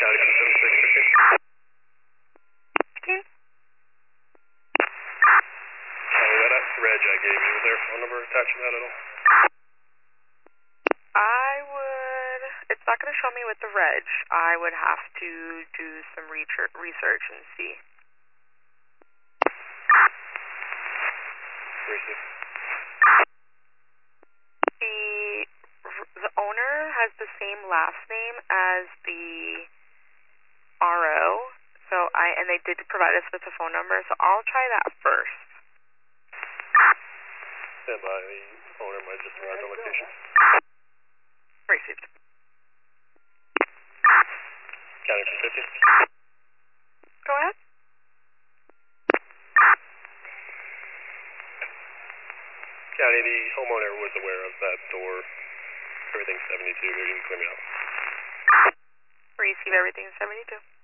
County 7615. 15? County, that reg I gave you, was there a phone number attached to that at all? It's not going to show me with the reg. I would have to do some research and see. Receive. The owner has the same last name as the RO, and they did provide us with a phone number, so I'll try that first. Stand by, the owner might just arrive on location. Received. County 250. Go ahead. County, the homeowner was aware of that door. Everything's 72, you can clear me out. Receive everything 72.